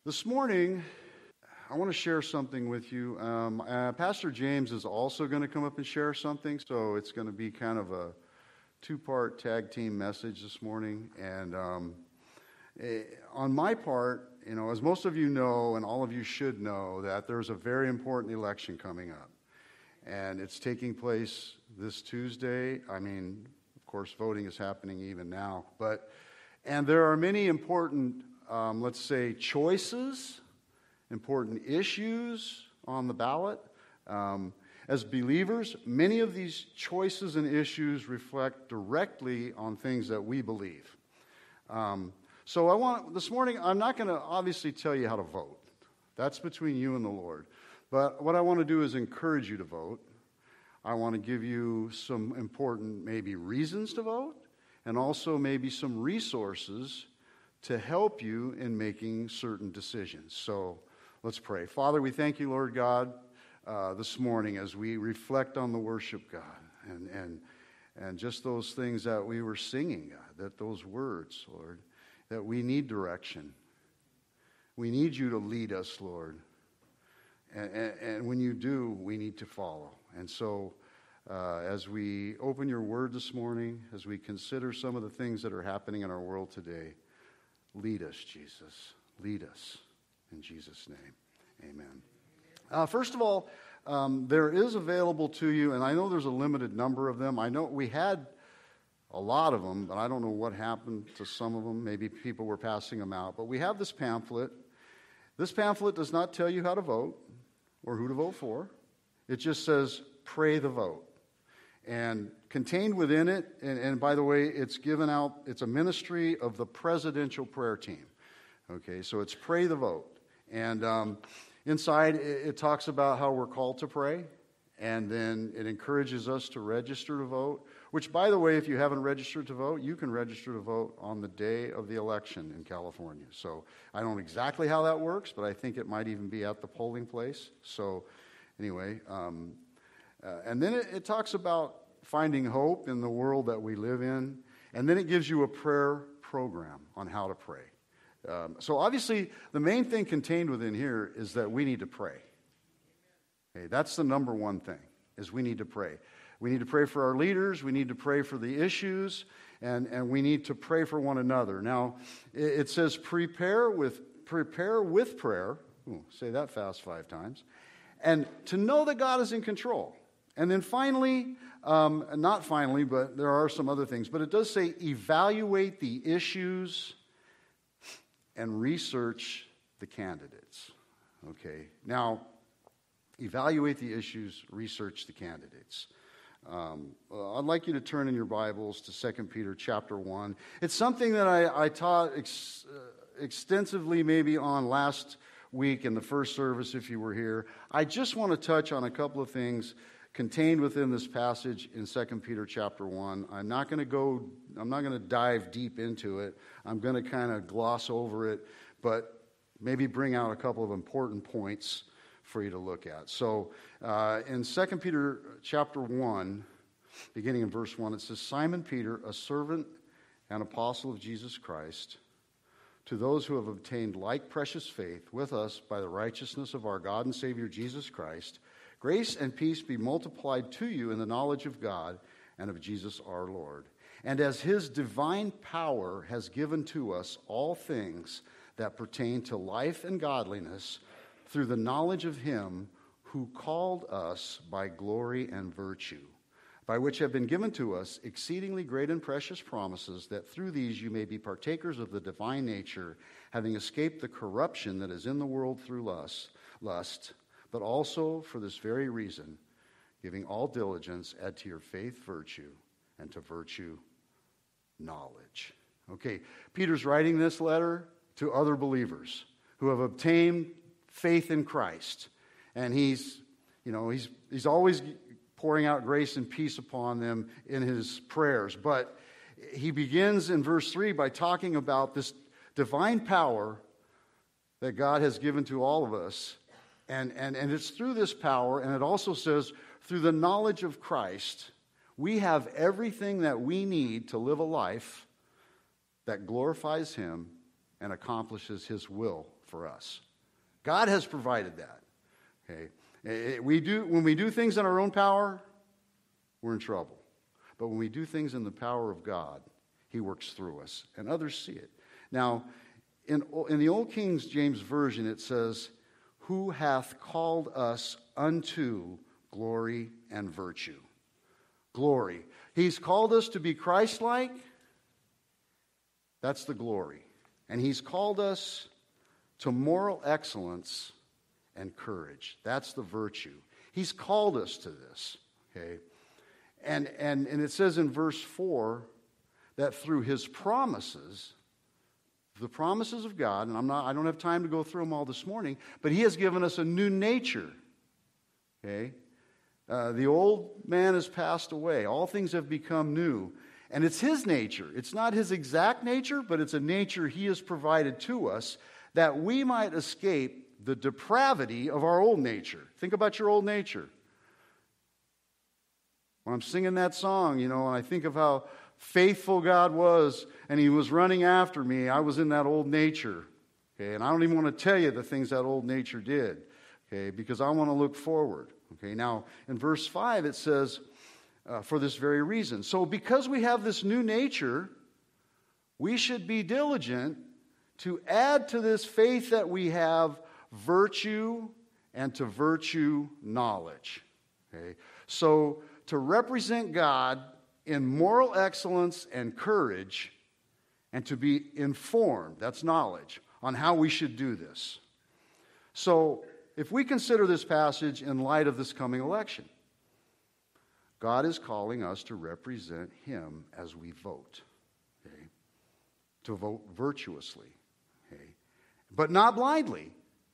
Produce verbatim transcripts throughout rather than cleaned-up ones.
This morning, I want to share something with you. Um, uh, Pastor James is also going to come up and share something, so it's going to be kind of a two-part tag team message this morning. And um, eh, on my part, you know, as most of you know, and all of you should know, that there's a very important election coming up. And it's taking place this Tuesday. I mean, of course, voting is happening even now. But, and there are many important, um, let's say, choices, important issues on the ballot. Um, as believers, many of these choices and issues reflect directly on things that we believe. Um, so I want, this morning, I'm not going to obviously tell you how to vote. That's between you and the Lord. But what I want to do is encourage you to vote. I want to give you some important maybe reasons to vote, and also maybe some resources to help you in making certain decisions. So let's pray. Father, we thank you, Lord God, uh, this morning as we reflect on the worship, God, and, and, and just those things that we were singing, God, that those words, Lord, that we need direction. We need you to lead us, Lord. And, and, and when you do, we need to follow. And so uh, as we open your word this morning, as we consider some of the things that are happening in our world today, lead us, Jesus. Lead us. In Jesus' name, amen. Uh, first of all, um, there is available to you, and I know there's a limited number of them. I know we had a lot of them, but I don't know what happened to some of them. Maybe people were passing them out. But we have this pamphlet. This pamphlet does not tell you how to vote or who to vote for. It just says, pray the vote. And contained within it, and, and by the way, it's given out, it's a ministry of the presidential prayer team. Okay, so it's pray the vote. And um, inside, it, it talks about how we're called to pray. And then it encourages us to register to vote. Which, by the way, if you haven't registered to vote, you can register to vote on the day of the election in California. So I don't know exactly how that works, but I think it might even be at the polling place. So anyway, um, uh, and then it, it talks about finding hope in the world that we live in. And then it gives you a prayer program on how to pray. Um, so obviously, the main thing contained within here is that we need to pray. Okay, that's the number one thing, is we need to pray. We need to pray for our leaders, we need to pray for the issues, and, and we need to pray for one another. Now, it, it says prepare with prepare with prayer. Ooh, say that fast five times. And to know that God is in control. And then finally, um, not finally, but there are some other things, but it does say evaluate the issues and research the candidates. Okay, now, evaluate the issues, research the candidates. Um, uh, I'd like you to turn in your Bibles to Second Peter chapter one. It's something that I, I taught ex, uh, extensively maybe on last week in the first service if you were here. I just want to touch on a couple of things contained within this passage in Second Peter chapter one. I'm not going to go, I'm not going to dive deep into it. I'm going to kind of gloss over it, but maybe bring out a couple of important points for you to look at. So uh, in Second Peter chapter one, beginning in verse one, it says, Simon Peter, a servant and apostle of Jesus Christ, to those who have obtained like precious faith with us by the righteousness of our God and Savior Jesus Christ, grace and peace be multiplied to you in the knowledge of God and of Jesus our Lord. And as his divine power has given to us all things that pertain to life and godliness, through the knowledge of him who called us by glory and virtue, by which have been given to us exceedingly great and precious promises, that through these you may be partakers of the divine nature, having escaped the corruption that is in the world through lust, lust, but also for this very reason, giving all diligence, add to your faith virtue, and to virtue knowledge. Okay, Peter's writing this letter to other believers who have obtained faith in Christ, and he's, you know, he's he's always pouring out grace and peace upon them in his prayers. But he begins in verse three by talking about this divine power that God has given to all of us, and and and it's through this power, and it also says through the knowledge of Christ, we have everything that we need to live a life that glorifies him and accomplishes his will for us. God has provided that. Okay, we do when we do things in our own power, we're in trouble. But when we do things in the power of God, He works through us, and others see it. Now, in in the Old King James Version, it says, "Who hath called us unto glory and virtue." Glory. He's called us to be Christ-like. That's the glory. And He's called us to moral excellence and courage. That's the virtue. He's called us to this. Okay? And, and, and it says in verse four that through His promises, the promises of God, and I'm not, I don't have time to go through them all this morning, but He has given us a new nature. Okay? Uh, the old man has passed away. All things have become new. And it's His nature. It's not His exact nature, but it's a nature He has provided to us that we might escape the depravity of our old nature. Think about your old nature. When I'm singing that song, you know, and I think of how faithful God was, and He was running after me, I was in that old nature. Okay, and I don't even want to tell you the things that old nature did, okay, because I want to look forward. Okay, now in verse five it says, uh, for this very reason. So because we have this new nature, we should be diligent to add to this faith that we have virtue, and to virtue knowledge. Okay, so to represent God in moral excellence and courage, and to be informed, that's knowledge, on how we should do this. So if we consider this passage in light of this coming election, God is calling us to represent Him as we vote, okay? To vote virtuously, okay? But not blindly,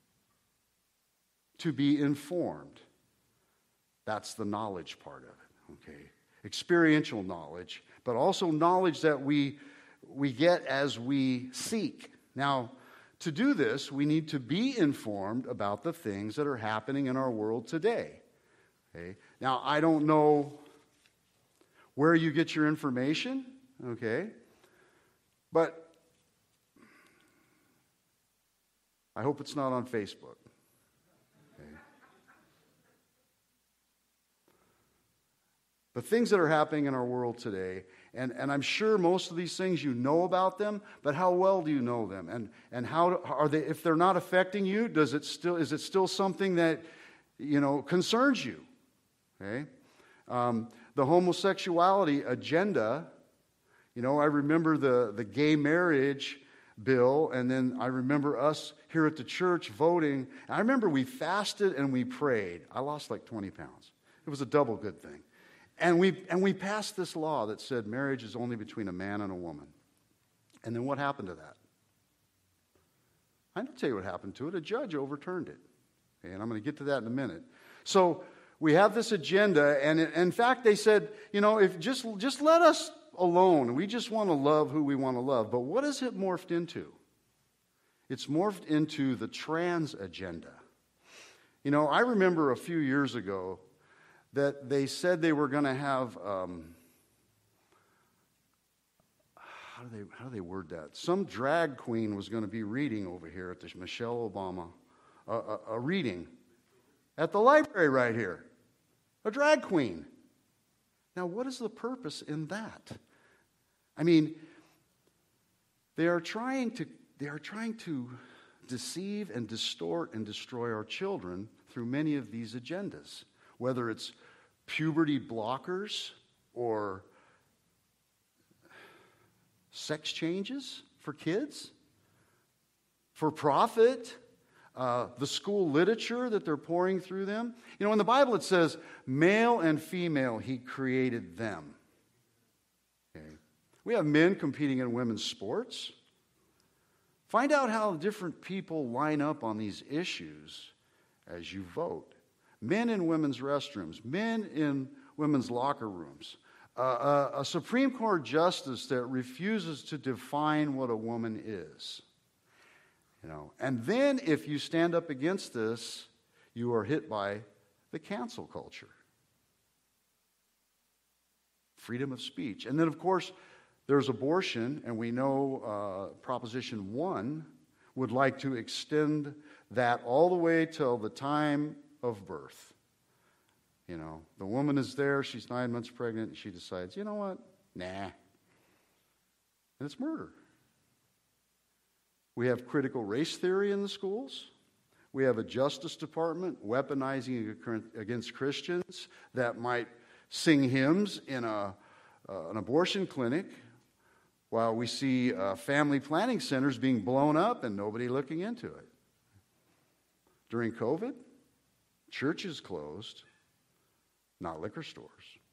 to be informed. That's the knowledge part of it, okay? Experiential knowledge, but also knowledge that we, we get as we seek. Now, to do this, we need to be informed about the things that are happening in our world today. Okay? Now, I don't know where you get your information, okay? But I hope it's not on Facebook. Okay? The things that are happening in our world today, and, and I'm sure most of these things you know about them, but how well do you know them? And and how are they? If they're not affecting you, does it still is it still something that you know concerns you? Okay, um, the homosexuality agenda. You know, I remember the the gay marriage bill, and then I remember us here at the church voting. I remember we fasted and we prayed. I lost like twenty pounds. It was a double good thing. And we and we passed this law that said marriage is only between a man and a woman. And then what happened to that? I can tell you what happened to it. A judge overturned it. Okay, and I'm going to get to that in a minute. So we have this agenda, and in fact they said, you know, if just just let us alone. We just want to love who we want to love. But what has it morphed into? It's morphed into the trans agenda. You know, I remember a few years ago that they said they were going to have, um, how do they how do they word that? Some drag queen was going to be reading over here at the Michelle Obama, uh, a, a reading at the library right here. A drag queen. Now, what is the purpose in that? I mean, they are trying to they are trying to deceive and distort and destroy our children through many of these agendas. Whether it's puberty blockers or sex changes for kids, for profit, uh, the school literature that they're pouring through them. You know, in the Bible it says, male and female, He created them. Okay. We have men competing in women's sports. Find out how different people line up on these issues as you vote. Men in women's restrooms, men in women's locker rooms, uh, a, a Supreme Court justice that refuses to define what a woman is. You know, and then if you stand up against this, you are hit by the cancel culture. Freedom of speech. And then, of course, there's abortion, and we know uh, Proposition one, would like to extend that all the way till the time of birth. You know, the woman is there, she's nine months pregnant, and she decides, you know what? Nah. And it's murder. We have critical race theory in the schools. We have a Justice Department weaponizing against Christians that might sing hymns in a, uh, an abortion clinic, while we see uh, family planning centers being blown up and nobody looking into it. During COVID, churches closed, not liquor stores,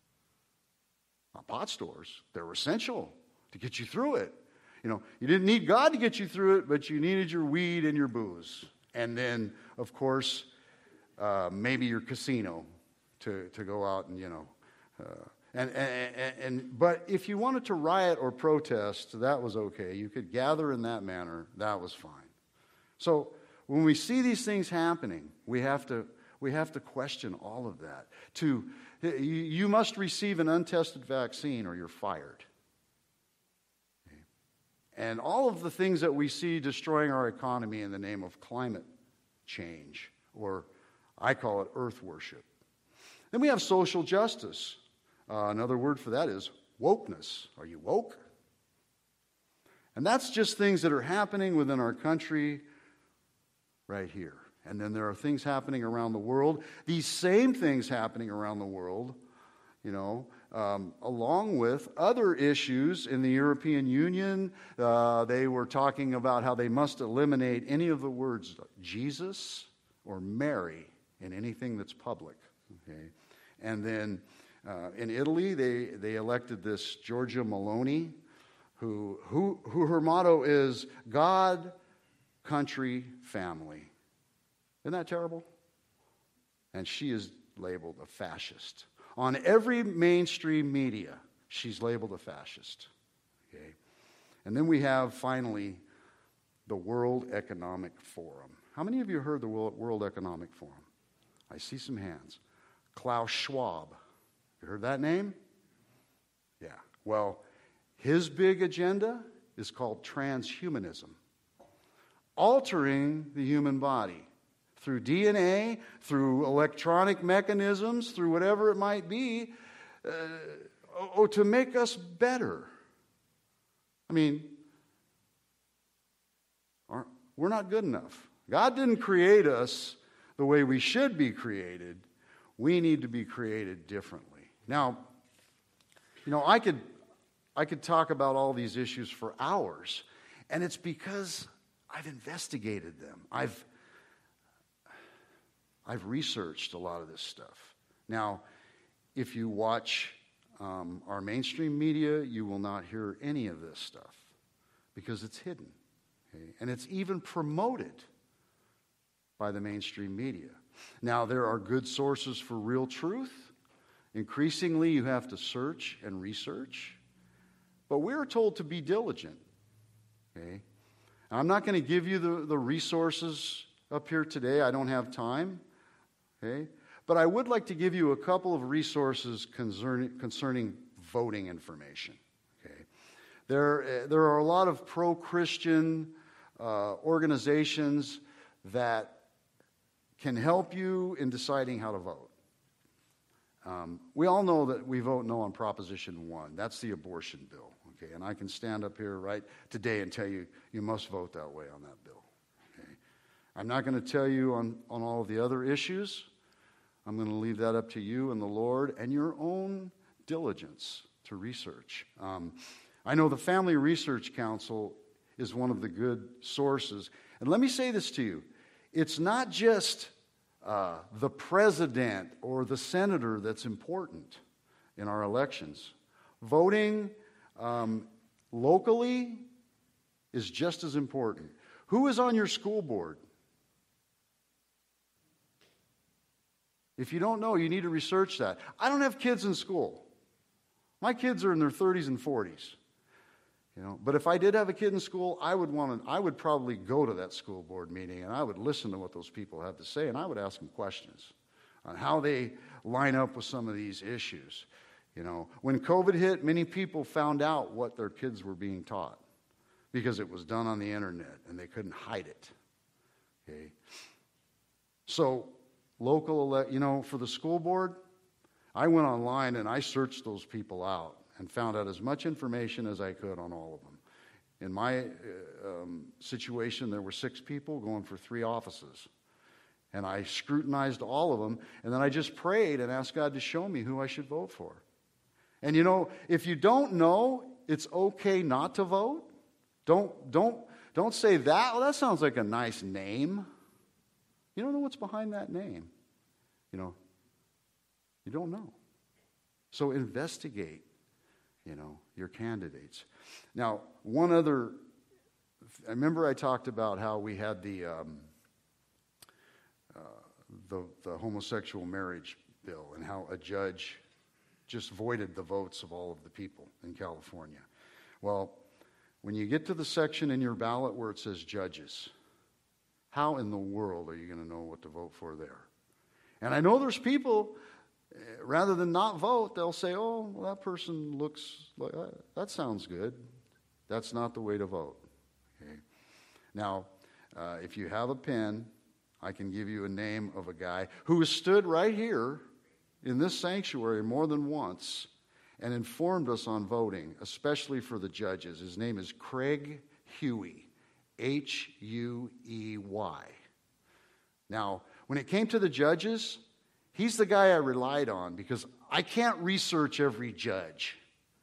not pot stores. They were essential to get you through it. You know, you didn't need God to get you through it, but you needed your weed and your booze. And then, of course, uh, maybe your casino to, to go out and, you know, uh, And, and, and, and but if you wanted to riot or protest, that was okay. You could gather in that manner. That was fine. So when we see these things happening, we have to we have to question all of that. To you, you must receive an untested vaccine or you're fired. Okay. And all of the things that we see destroying our economy in the name of climate change, or I call it earth worship. Then we have social justice. Uh, another word for that is wokeness. Are you woke? And that's just things that are happening within our country right here. And then there are things happening around the world. These same things happening around the world, you know, um, along with other issues in the European Union. Uh, they were talking about how they must eliminate any of the words Jesus or Mary in anything that's public. Okay, and then Uh, in Italy, they, they elected this Giorgia Meloni, who, who, who her motto is God, country, family. Isn't that terrible? And she is labeled a fascist. On every mainstream media, she's labeled a fascist. Okay? And then we have, finally, the World Economic Forum. How many of you heard the World Economic Forum? I see some hands. Klaus Schwab. You heard that name? Yeah. Well, his big agenda is called transhumanism. Altering the human body through D N A, through electronic mechanisms, through whatever it might be, uh, or to make us better. I mean, we're not good enough. God didn't create us the way we should be created. We need to be created differently. Now, you know, I could I could talk about all these issues for hours, and it's because I've investigated them. I've I've researched a lot of this stuff. Now, if you watch um, our mainstream media, you will not hear any of this stuff because it's hidden, okay? And it's even promoted by the mainstream media. Now, there are good sources for real truth. Increasingly, you have to search and research. But we're told to be diligent. Okay? I'm not going to give you the, the resources up here today. I don't have time. Okay? But I would like to give you a couple of resources concerning, concerning voting information. Okay? There, there are a lot of pro-Christian uh, organizations that can help you in deciding how to vote. Um, we all know that we vote no on Proposition one. That's the abortion bill. Okay, and I can stand up here right today and tell you, you must vote that way on that bill. Okay, I'm not going to tell you on, on all of the other issues. I'm going to leave that up to you and the Lord and your own diligence to research. Um, I know the Family Research Council is one of the good sources. And let me say this to you. It's not just uh, the president or the senator that's important in our elections. Voting um, locally is just as important. Who is on your school board? If you don't know, you need to research that. I don't have kids in school. My kids are in their thirties and forties. You know, but if I did have a kid in school, I would want to, I would probably go to that school board meeting and I would listen to what those people have to say and I would ask them questions on how they line up with some of these issues. You know, when COVID hit, many people found out what their kids were being taught. because it was done on the internet and they couldn't hide it. Okay. So local, ele- you know, for the school board, I went online and I searched those people out and found out as much information as I could on all of them. In my uh, um, situation, there were six people going for three offices. And I scrutinized all of them, and then I just prayed and asked God to show me who I should vote for. And you know, if you don't know, it's okay not to vote. Don't, don't, don't say that. Well, that sounds like a nice name. You don't know what's behind that name. You know, you don't know. So investigate, you know, your candidates. Now, one other, I remember I talked about how we had the um, uh, the, the homosexual marriage bill and how a judge just voided the votes of all of the people in California. Well, when you get to the section in your ballot where it says judges, how in the world are you going to know what to vote for there? And I know there's people, rather than not vote, they'll say, oh, well, that person looks like, that, that sounds good. That's not the way to vote. Okay. Now, uh, if you have a pen, I can give you a name of a guy who has stood right here in this sanctuary more than once and informed us on voting, especially for the judges. His name is Craig Huey, H U E Y. Now, when it came to the judges, he's the guy I relied on because I can't research every judge.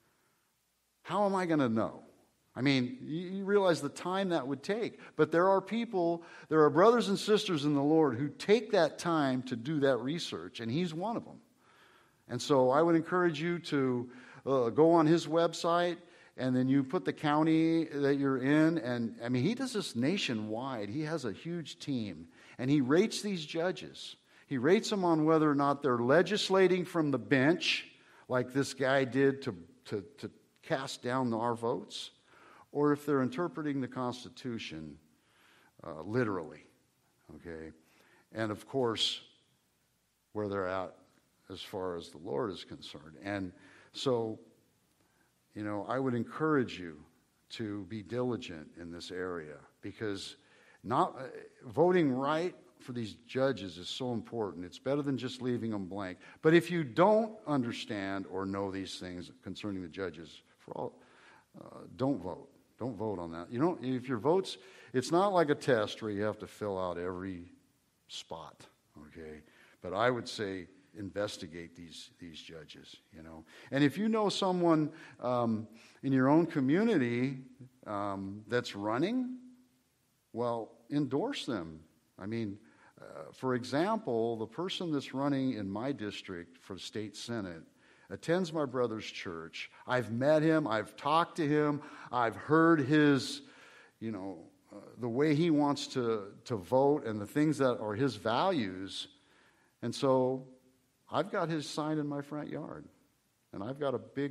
How am I going to know? I mean, you realize the time that would take. But there are people, there are brothers and sisters in the Lord who take that time to do that research, and he's one of them. And so I would encourage you to uh, go on his website, and then you put the county that you're in. And, I mean, he does this nationwide. He has a huge team, and he rates these judges. He rates them on whether or not they're legislating from the bench, like this guy did to, to, to cast down our votes, or if they're interpreting the Constitution uh, literally, okay? And, of course, where they're at as far as the Lord is concerned. And so, you know, I would encourage you to be diligent in this area because not uh, voting right for these judges is so important. It's better than just leaving them blank. But if you don't understand or know these things concerning the judges, for all, uh, don't vote. Don't vote on that. You know, if your votes, it's not like a test where you have to fill out every spot, okay? But I would say investigate these these judges, you know. And if you know someone um, in your own community um, that's running, well, endorse them. I mean, uh, for example, the person that's running in my district for the state senate attends my brother's church. I've met him. I've talked to him. I've heard his, you know, uh, the way he wants to, to vote and the things that are his values. And so I've got his sign in my front yard. And I've got a big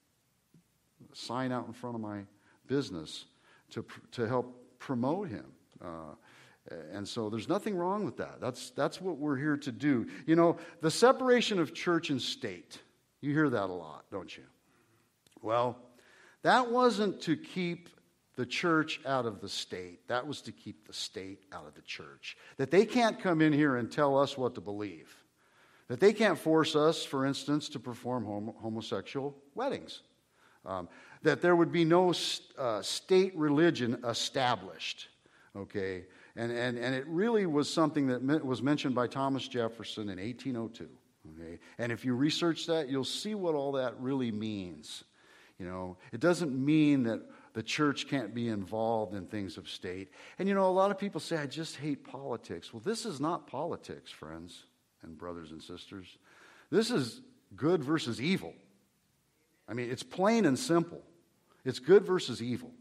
sign out in front of my business to, to help promote him. Uh, And so there's nothing wrong with that. That's, that's what we're here to do. You know, the separation of church and state, you hear that a lot, don't you? Well, that wasn't to keep the church out of the state. That was to keep the state out of the church. That they can't come in here and tell us what to believe. That they can't force us, for instance, to perform homo- homosexual weddings. Um, that there would be no uh, state religion established. Okay? And, and, and it really was something that was mentioned by Thomas Jefferson in eighteen oh two. Okay? And if you research that, you'll see what all that really means. You know, it doesn't mean that the church can't be involved in things of state. And you know, a lot of people say, I just hate politics. Well, this is not politics, friends and brothers and sisters. This is good versus evil. I mean, it's plain and simple. It's good versus evil.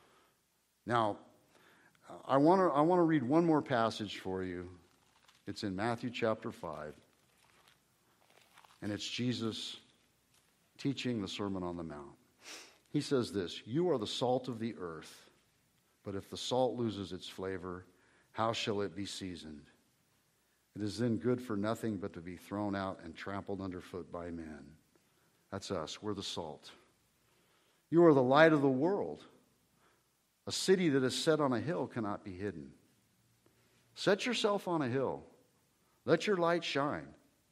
Now, I want to I want to read one more passage for you. It's in Matthew chapter five. And it's Jesus teaching the Sermon on the Mount. He says this, "You are the salt of the earth, but if the salt loses its flavor, how shall it be seasoned? It is then good for nothing but to be thrown out and trampled underfoot by men." That's us. We're the salt. "You are the light of the world. A city that is set on a hill cannot be hidden. Set yourself on a hill. Let your light shine.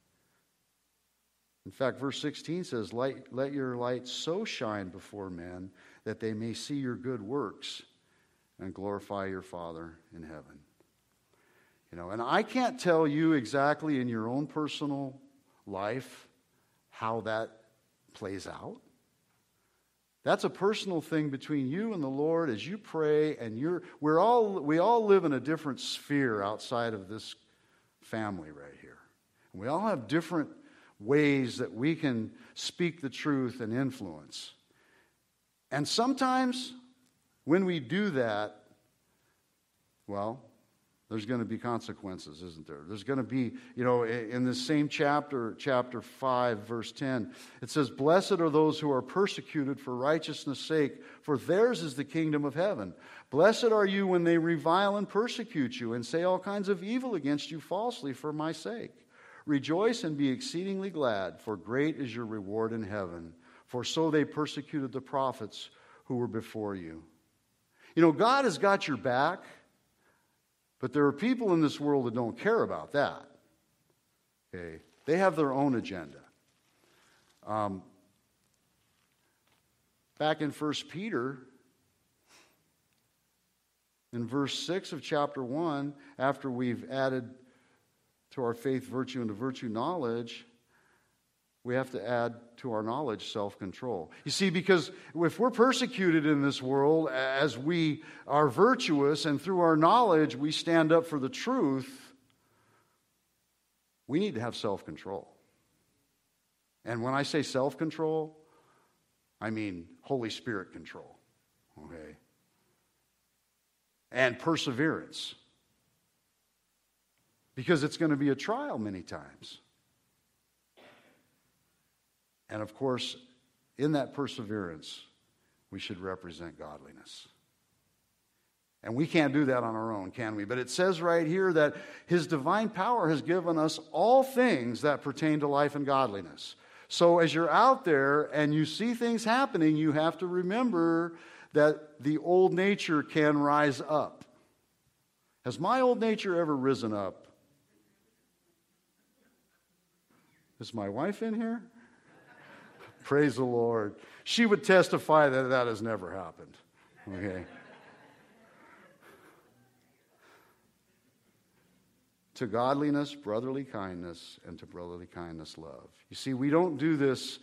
In fact, verse sixteen says, light, let your light so shine before men that they may see your good works and glorify your Father in heaven. You know, and I can't tell you exactly in your own personal life how that plays out. That's a personal thing between you and the Lord as you pray, and you're we're all we all live in a different sphere outside of this family right here. We all have different ways that we can speak the truth and influence. And sometimes when we do that, well, there's going to be consequences, isn't there? There's going to be, you know, in this same chapter, chapter five, verse ten, it says, "Blessed are those who are persecuted for righteousness' sake, for theirs is the kingdom of heaven. Blessed are you when they revile and persecute you and say all kinds of evil against you falsely for my sake. Rejoice and be exceedingly glad, for great is your reward in heaven. For so they persecuted the prophets who were before you." You know, God has got your back. But there are people in this world that don't care about that. Okay, they have their own agenda. Um, back in First Peter, in verse six of chapter one, after we've added to our faith virtue and to virtue knowledge, we have to add to our knowledge self-control. You see, because if we're persecuted in this world as we are virtuous and through our knowledge we stand up for the truth, we need to have self-control. And when I say self-control, I mean Holy Spirit control. Okay? And perseverance. Because it's going to be a trial many times. And of course, in that perseverance, we should represent godliness. And we can't do that on our own, can we? But it says right here that His divine power has given us all things that pertain to life and godliness. So as you're out there and you see things happening, you have to remember that the old nature can rise up. Has my old nature ever risen up? Is my wife in here? Praise the Lord. She would testify that that has never happened. Okay. To godliness, brotherly kindness, and to brotherly kindness, love. You see, we don't do this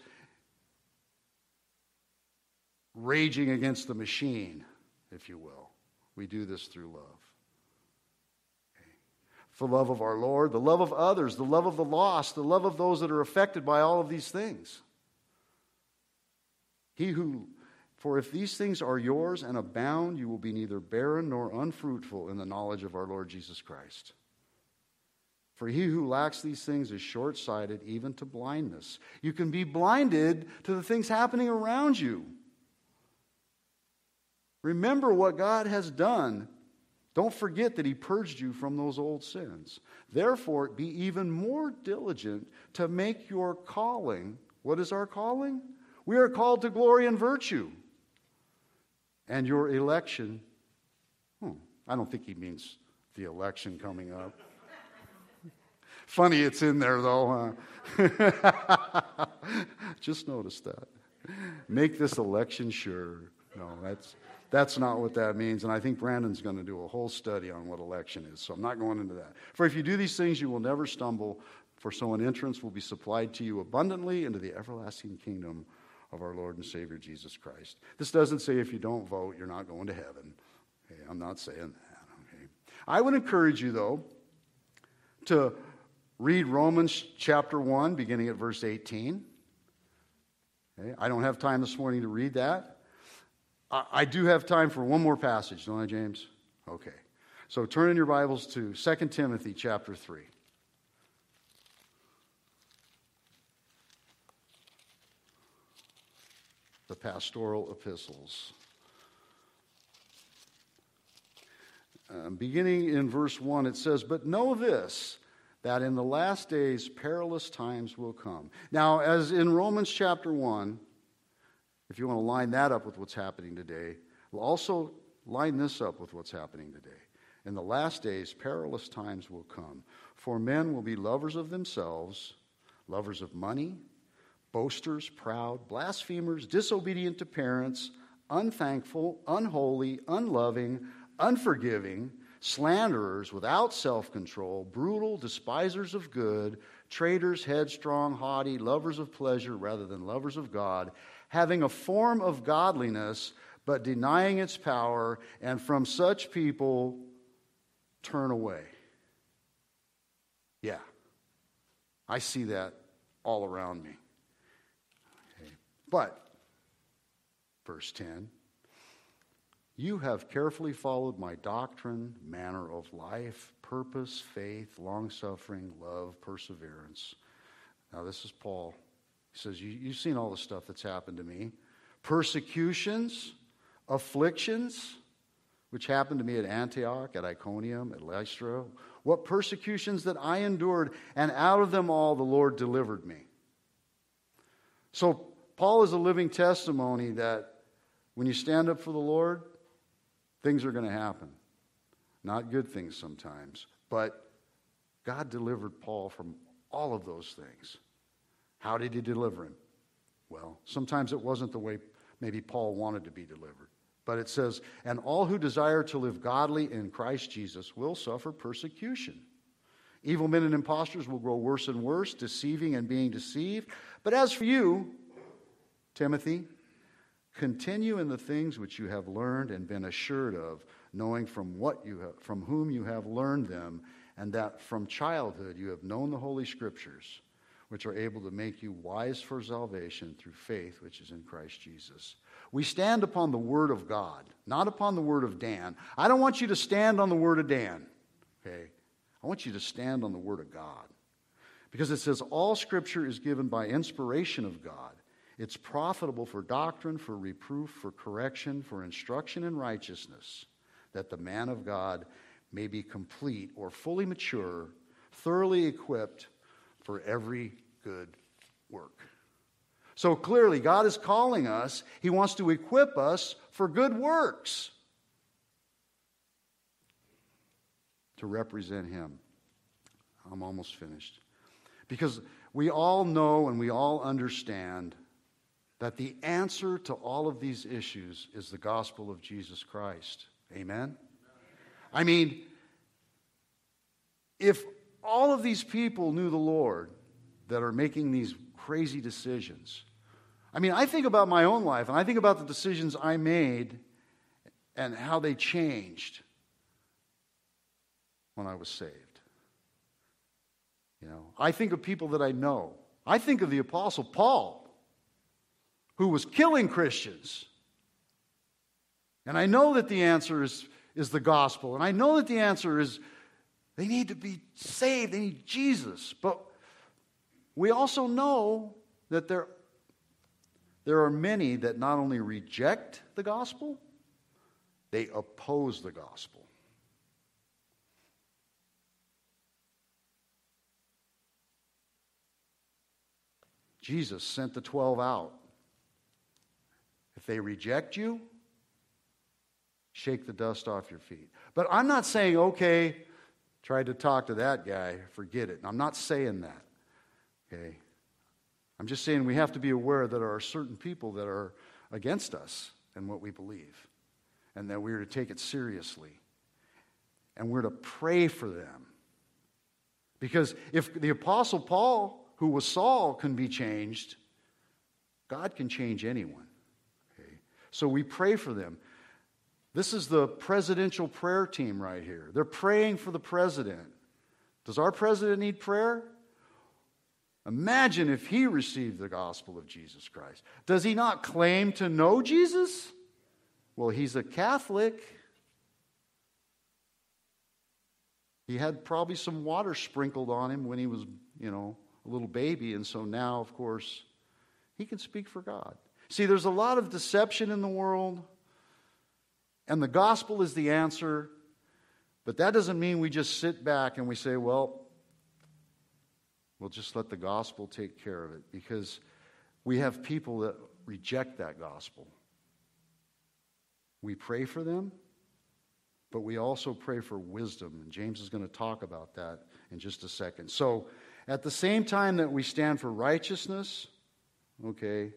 raging against the machine, if you will. We do this through love. Okay. For love of our Lord, the love of others, the love of the lost, the love of those that are affected by all of these things. He who, for if these things are yours and abound, you will be neither barren nor unfruitful in the knowledge of our Lord Jesus Christ. For he who lacks these things is short-sighted, even to blindness. You can be blinded to the things happening around you. Remember what God has done. Don't forget that He purged you from those old sins. Therefore, be even more diligent to make your calling. What is our calling? We are called to glory and virtue. And your election, hmm, I don't think he means the election coming up. Funny it's in there though, huh? Just noticed that. Make this election sure. No, that's that's not what that means. And I think Brandon's going to do a whole study on what election is. So I'm not going into that. For if you do these things, you will never stumble, for so an entrance will be supplied to you abundantly into the everlasting kingdom of our Lord and Savior Jesus Christ. This doesn't say if you don't vote, you're not going to heaven. Okay, I'm not saying that. Okay. I would encourage you, though, to read Romans chapter one, beginning at verse eighteen. Okay, I don't have time this morning to read that. I, I do have time for one more passage, don't I, James? Okay. So turn in your Bibles to Second Timothy chapter three. The pastoral epistles. Um, beginning in verse one, it says, "But know this, that in the last days perilous times will come." Now, as in Romans chapter one, if you want to line that up with what's happening today, also line this up with what's happening today. In the last days, perilous times will come, for men will be lovers of themselves, lovers of money, boasters, proud, blasphemers, disobedient to parents, unthankful, unholy, unloving, unforgiving, slanderers, without self-control, brutal, despisers of good, traitors, headstrong, haughty, lovers of pleasure rather than lovers of God, having a form of godliness but denying its power, and from such people turn away. Yeah, I see that all around me. Okay. But, verse ten, you have carefully followed my doctrine, manner of life, purpose, faith, long-suffering, love, perseverance. Now this is Paul. He says, you, you've seen all the stuff that's happened to me. Persecutions, afflictions, which happened to me at Antioch, at Iconium, at Lystra. What persecutions that I endured, and out of them all the Lord delivered me. So Paul is a living testimony that when you stand up for the Lord, things are going to happen. Not good things sometimes, but God delivered Paul from all of those things. How did he deliver him? Well, sometimes it wasn't the way maybe Paul wanted to be delivered. But it says, and all who desire to live godly in Christ Jesus will suffer persecution. Evil men and impostors will grow worse and worse, deceiving and being deceived. But as for you, Timothy, continue in the things which you have learned and been assured of, knowing from what you have, from whom you have learned them, and that from childhood you have known the Holy Scriptures, which are able to make you wise for salvation through faith which is in Christ Jesus. We stand upon the Word of God, not upon the Word of Dan. I don't want you to stand on the Word of Dan, okay? I want you to stand on the Word of God. Because it says, all Scripture is given by inspiration of God. It's profitable for doctrine, for reproof, for correction, for instruction in righteousness, that the man of God may be complete or fully mature, thoroughly equipped for every good work. So clearly, God is calling us. He wants to equip us for good works to represent Him. I'm almost finished. Because we all know and we all understand that the answer to all of these issues is the gospel of Jesus Christ. Amen? I mean, if all of these people knew the Lord that are making these crazy decisions. I mean, I think about my own life, and I think about the decisions I made and how they changed when I was saved. You know, I think of people that I know. I think of the Apostle Paul, who was killing Christians. And I know that the answer is, is the gospel. And I know that the answer is they need to be saved. They need Jesus. But we also know that there, there are many that not only reject the gospel, they oppose the gospel. Jesus sent the twelve out. If they reject you, shake the dust off your feet. But I'm not saying, okay, tried to talk to that guy, forget it. I'm not saying that. Okay? I'm just saying we have to be aware that there are certain people that are against us and what we believe, and that we're to take it seriously. And we're to pray for them. Because if the Apostle Paul, who was Saul, can be changed, God can change anyone. Okay? So we pray for them. This is the presidential prayer team right here. They're praying for the president. Does our president need prayer? Imagine if he received the gospel of Jesus Christ. Does he not claim to know Jesus? Well, he's a Catholic. He had probably some water sprinkled on him when he was, you know, a little baby, and so now, of course, he can speak for God. See, there's a lot of deception in the world, and the gospel is the answer, but that doesn't mean we just sit back and we say, well, we'll just let the gospel take care of it, because we have people that reject that gospel. We pray for them, but we also pray for wisdom. And James is going to talk about that in just a second. So at the same time that we stand for righteousness, okay,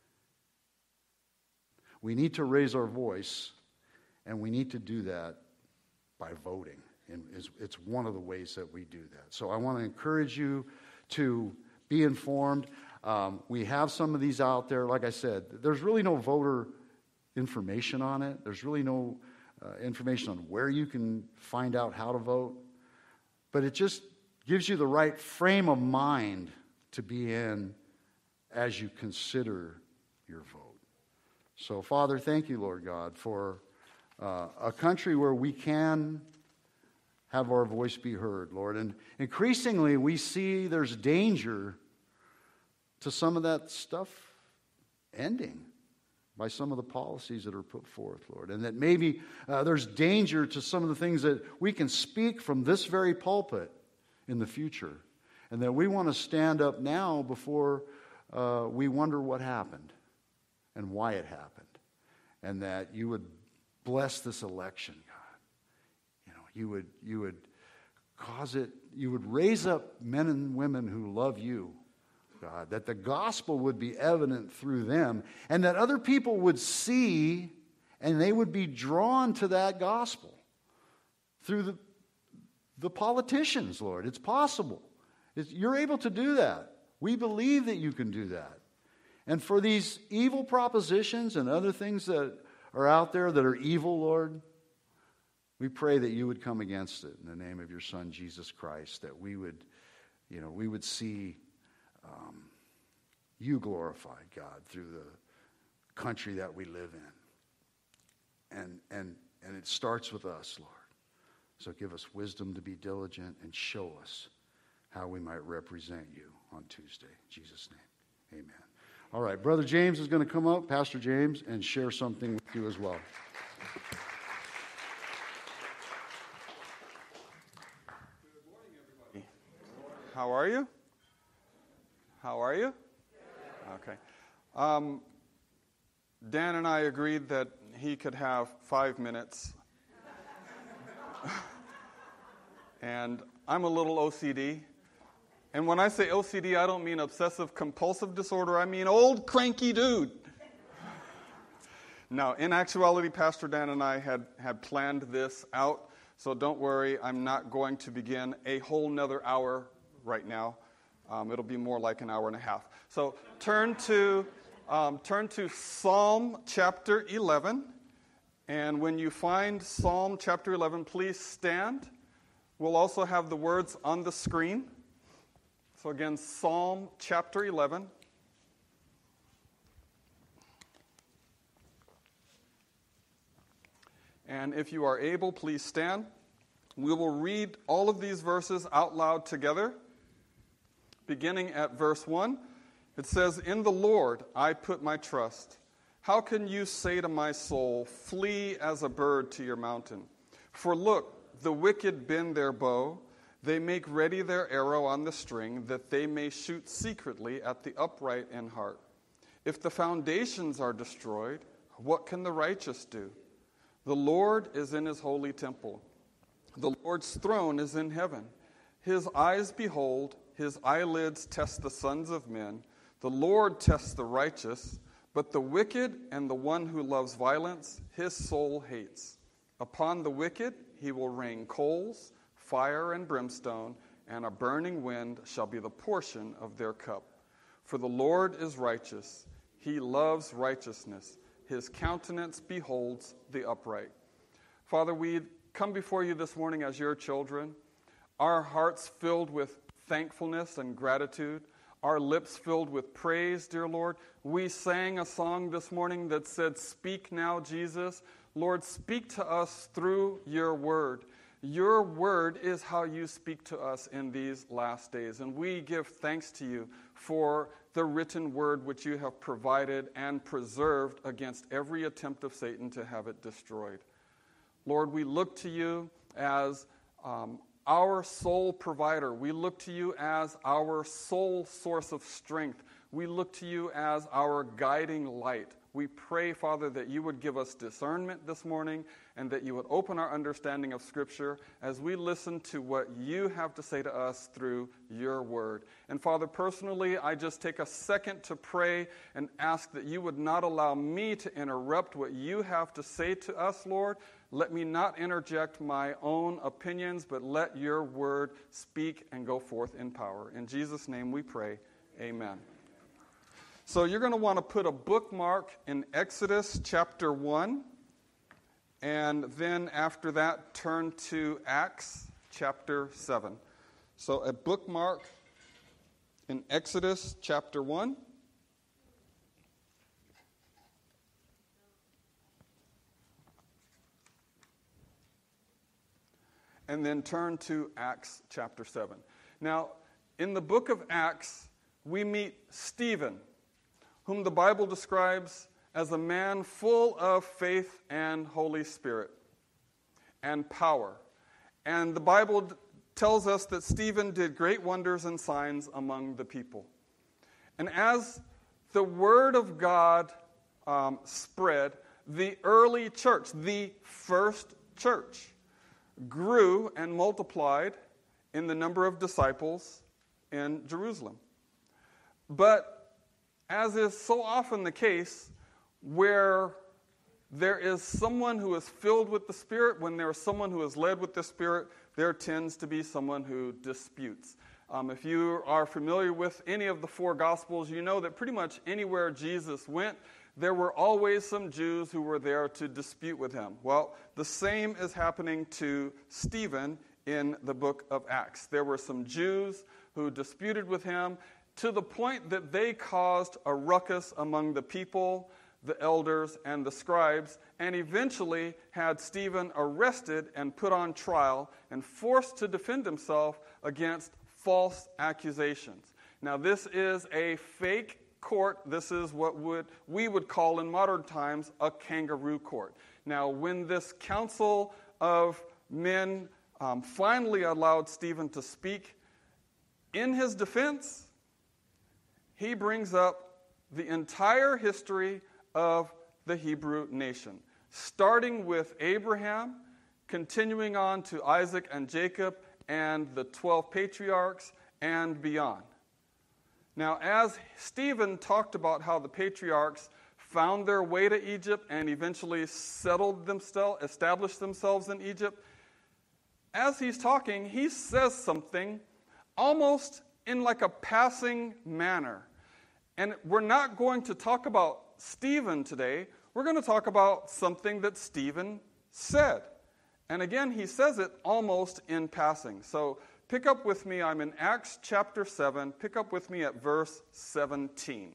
we need to raise our voice, and we need to do that by voting. And it's one of the ways that we do that. So I want to encourage you to be informed. Um, we have some of these out there. Like I said, there's really no voter information on it. There's really no uh, information on where you can find out how to vote. But it just gives you the right frame of mind to be in as you consider your vote. So, Father, thank you, Lord God, for uh, a country where we can have our voice be heard, Lord. And increasingly, we see there's danger to some of that stuff ending by some of the policies that are put forth, Lord. And that maybe uh, there's danger to some of the things that we can speak from this very pulpit in the future. And that we want to stand up now before uh, we wonder what happened and why it happened. And that you would bless this election, God. You know, you would you would cause it, you would raise up men and women who love you, God, that the gospel would be evident through them, and that other people would see and they would be drawn to that gospel through the, the politicians, Lord. It's possible. It's, you're able to do that. We believe that you can do that. And for these evil propositions and other things that are out there that are evil, Lord, we pray that you would come against it in the name of your Son, Jesus Christ, that we would, you know, we would see um, you glorified, God, through the country that we live in. And, and, and it starts with us, Lord. So give us wisdom to be diligent and show us how we might represent you on Tuesday. In Jesus' name, amen. All right, Brother James is going to come up, Pastor James, and share something with you as well. Good morning, everybody. How are you? How are you? Okay. Um, Dan and I agreed that he could have five minutes. And I'm a little O C D. And when I say O C D, I don't mean obsessive compulsive disorder. I mean old cranky dude. Now, in actuality, Pastor Dan and I had, had planned this out. So don't worry, I'm not going to begin a whole nother hour right now. Um, it'll be more like an hour and a half. So turn to um, turn to Psalm chapter eleven. And when you find Psalm chapter eleven, please stand. We'll also have the words on the screen. So again, Psalm chapter eleven. And if you are able, please stand. We will read all of these verses out loud together. Beginning at verse one, it says, "In the Lord I put my trust. How can you say to my soul, flee as a bird to your mountain? For look, the wicked bend their bow. They make ready their arrow on the string, that they may shoot secretly at the upright in heart. If the foundations are destroyed, what can the righteous do? The Lord is in his holy temple. The Lord's throne is in heaven. His eyes behold, his eyelids test the sons of men. The Lord tests the righteous, but the wicked and the one who loves violence, his soul hates. Upon the wicked he will rain coals, fire and brimstone, and a burning wind shall be the portion of their cup. For the Lord is righteous. He loves righteousness. His countenance beholds the upright." Father, we come before you this morning as your children, our hearts filled with thankfulness and gratitude, our lips filled with praise, dear Lord. We sang a song this morning that said, "Speak now, Jesus." Lord, speak to us through your word. Your word is how you speak to us in these last days. And we give thanks to you for the written word which you have provided and preserved against every attempt of Satan to have it destroyed. Lord, we look to you as um, our sole provider. We look to you as our sole source of strength. We look to you as our guiding light. We pray, Father, that you would give us discernment this morning and that you would open our understanding of Scripture as we listen to what you have to say to us through your word. And Father, personally, I just take a second to pray and ask that you would not allow me to interrupt what you have to say to us, Lord. Let me not interject my own opinions, but let your word speak and go forth in power. In Jesus' name we pray, amen. So you're going to want to put a bookmark in Exodus chapter one, and then after that turn to Acts chapter seven. So a bookmark in Exodus chapter one. And then turn to Acts chapter seven. Now, in the book of Acts, we meet Stephen, whom the Bible describes as a man full of faith and Holy Spirit and power. And the Bible d- tells us that Stephen did great wonders and signs among the people. And as the word of God um, spread, the early church, the first church, grew and multiplied in the number of disciples in Jerusalem. But as is so often the case, where there is someone who is filled with the Spirit, when there is someone who is led with the Spirit, there tends to be someone who disputes. Um, if you are familiar with any of the four Gospels, you know that pretty much anywhere Jesus went, there were always some Jews who were there to dispute with him. Well, the same is happening to Stephen in the book of Acts. There were some Jews who disputed with him, to the point that they caused a ruckus among the people, the elders, and the scribes, and eventually had Stephen arrested and put on trial and forced to defend himself against false accusations. Now, this is a fake court. This is what would we would call in modern times a kangaroo court. Now, when this council of men um, finally allowed Stephen to speak in his defense, he brings up the entire history of the Hebrew nation, starting with Abraham, continuing on to Isaac and Jacob and the twelve patriarchs and beyond. Now, as Stephen talked about how the patriarchs found their way to Egypt and eventually settled themselves, established themselves in Egypt, as he's talking, he says something almost in like a passing manner. And we're not going to talk about Stephen today. We're going to talk about something that Stephen said. And again, he says it almost in passing. So pick up with me. I'm in Acts chapter seven. Pick up with me at verse seventeen.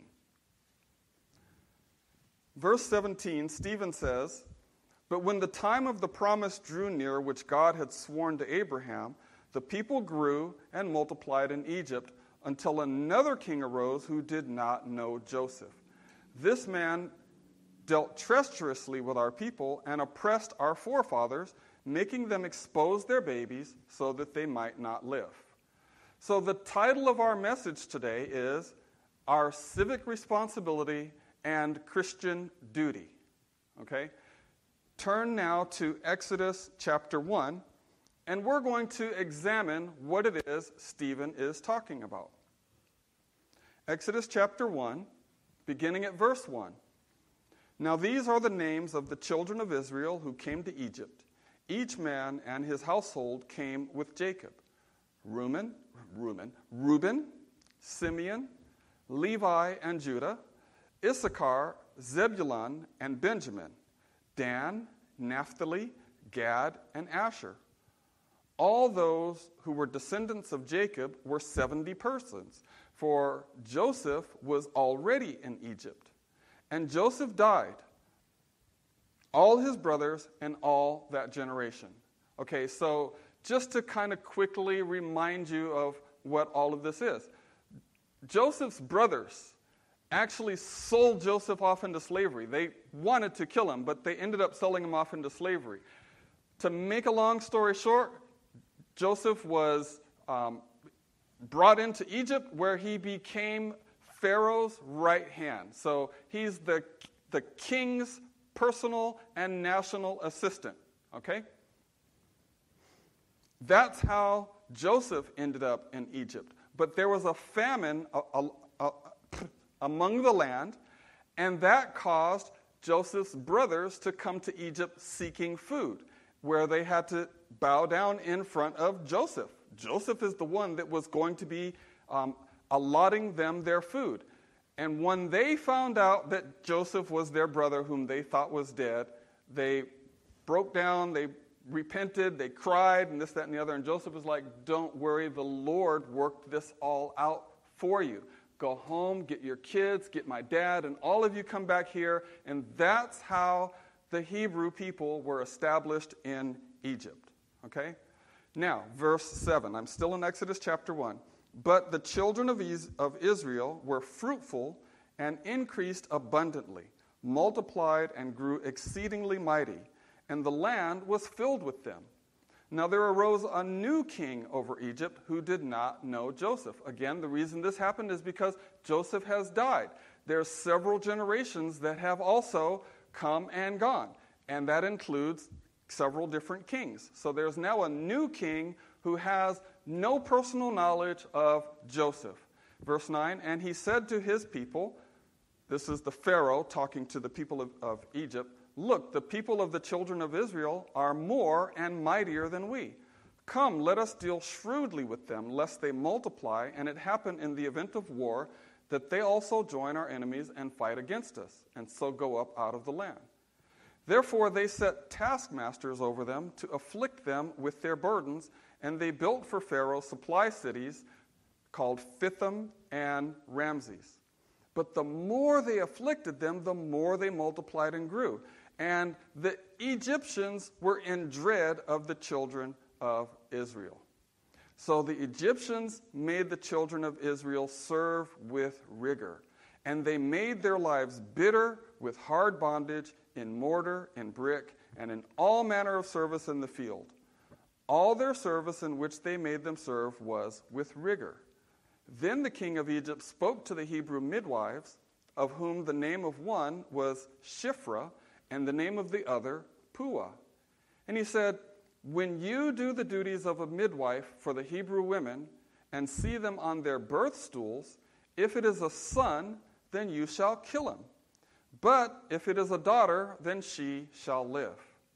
Verse seventeen, Stephen says, "But when the time of the promise drew near, which God had sworn to Abraham, the people grew and multiplied in Egypt, until another king arose who did not know Joseph. This man dealt treacherously with our people and oppressed our forefathers, making them expose their babies so that they might not live." So the title of our message today is Our Civic Responsibility and Christian Duty. Okay? Turn now to Exodus chapter one. And we're going to examine what it is Stephen is talking about. Exodus chapter one, beginning at verse one. "Now these are the names of the children of Israel who came to Egypt. Each man and his household came with Jacob. Reuben, Reuben, Reuben, Simeon, Levi and Judah, Issachar, Zebulun and Benjamin, Dan, Naphtali, Gad and Asher. All those who were descendants of Jacob were seventy persons, for Joseph was already in Egypt. And Joseph died, all his brothers, and all that generation." Okay, so just to kind of quickly remind you of what all of this is. Joseph's brothers actually sold Joseph off into slavery. They wanted to kill him, but they ended up selling him off into slavery. To make a long story short, Joseph was um, brought into Egypt, where he became Pharaoh's right hand. So he's the the king's personal and national assistant. Okay? That's how Joseph ended up in Egypt. But there was a famine a, a, a, among the land, and that caused Joseph's brothers to come to Egypt seeking food, where they had to bow down in front of Joseph. Joseph is the one that was going to be um, allotting them their food. And when they found out that Joseph was their brother whom they thought was dead, they broke down, they repented, they cried, and this, that, and the other. And Joseph was like, don't worry, the Lord worked this all out for you. Go home, get your kids, get my dad, and all of you come back here. And that's how the Hebrew people were established in Egypt. Okay? Now, verse seven. I'm still in Exodus chapter one. But the children of Israel were fruitful and increased abundantly, multiplied and grew exceedingly mighty, and the land was filled with them. Now there arose a new king over Egypt who did not know Joseph. Again, the reason this happened is because Joseph has died. There's several generations that have also come and gone, and that includes several different kings. So there's now a new king who has no personal knowledge of Joseph. Verse nine, and he said to his people, this is the Pharaoh talking to the people of, of Egypt, look, the people of the children of Israel are more and mightier than we. Come, let us deal shrewdly with them, lest they multiply, and it happen in the event of war that they also join our enemies and fight against us, and so go up out of the land. Therefore they set taskmasters over them to afflict them with their burdens, and they built for Pharaoh supply cities called Pithom and Ramses. But the more they afflicted them, the more they multiplied and grew. And the Egyptians were in dread of the children of Israel. So the Egyptians made the children of Israel serve with rigor. And they made their lives bitter with hard bondage in mortar and brick and in all manner of service in the field. All their service in which they made them serve was with rigor. Then the king of Egypt spoke to the Hebrew midwives, of whom the name of one was Shiphrah, and the name of the other Puah. And he said, when you do the duties of a midwife for the Hebrew women, and see them on their birth stools, if it is a son, then you shall kill him. But if it is a daughter, then she shall live.